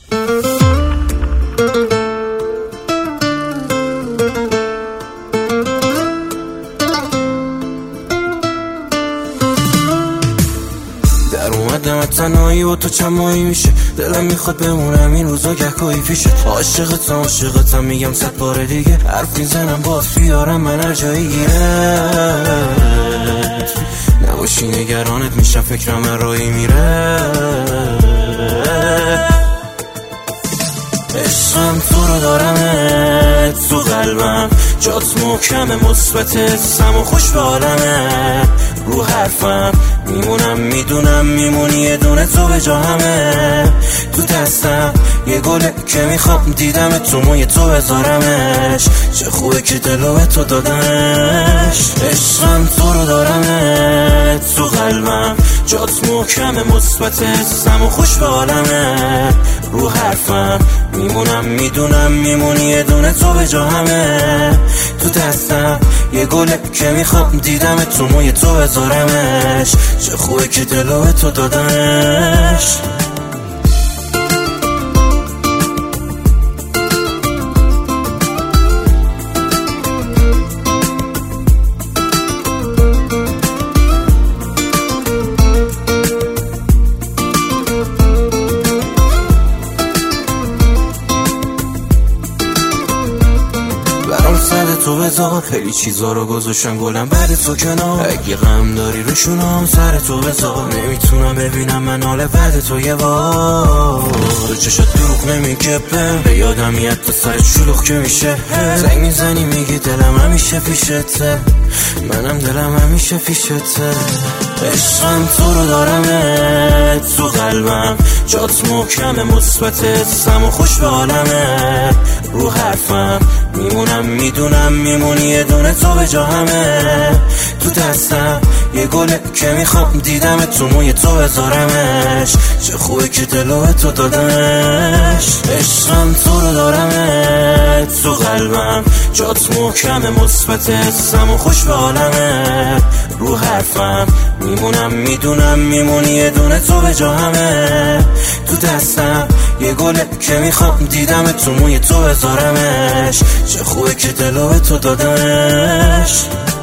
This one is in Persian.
در اومدم از تنهایی و تو چند ماهی میشه، دلم میخواد بمونم این روزا گهگاهی پیشه. عاشقتم میگم 100 بار دیگه، حرف میزنم باز بیارم من هر جایی گیرت. نباشی نگرانت میشم فکرم من رایی میره. عشقم تو رو دارمت تو قلبم، جات محکم مثبت سم و خوش به عالمه. رو حرفم میمونم میدونم میمونی یه دونه تو به جا همه. تو دستم یه گله که میخوام دیدم تو موی تو بذارمش. چه خوبه که دلو به تو دادمش. عشقم تو رو دارمت تو قلبم، جات محکم مثبت سم و خوش به عالمه. رو حرفم میمونم میدونم میمونی یه دونه تو به جا همه. تو دستم یه گله که میخوام دیدم تو موی تو بذارمش. چه خوبه که دلو به تو دادمش. سر تو بذار خیلی چیزا رو گذاشتم گلم بعد تو کنار. اگه غم داری روشونم سر تو بذار، نمیتونم ببینم من حال بعد تو یه وار. تو چشات دروغ نمیگه به یادم میاد تو سر شلوغ که میشه. زنگ میزنی میگی دلم همیشه پیشته، منم دلم همیشه پیشته. عشقم تو رو دارمت تو قلبم، جات محکم مثبت سم و خوش به عالمه. رو حرفم میمونم میدونم میمونی یه دونه تو به جا همه. تو دستم یه گله که میخوام دیدم تو موی تو بذارمش. چه خوبه که دلو به تو دادمش. عشقم تو رو دارمت تو قلبم، جات محکم مثبت سم و خوش به عالمه. رو حرفم میمونم میدونم میمونی یه دونه تو به جا همه. تو دستم یه گله که میخوام دیدم تو موی تو بذارمش. چه خوبه که دلو به تو دادمش.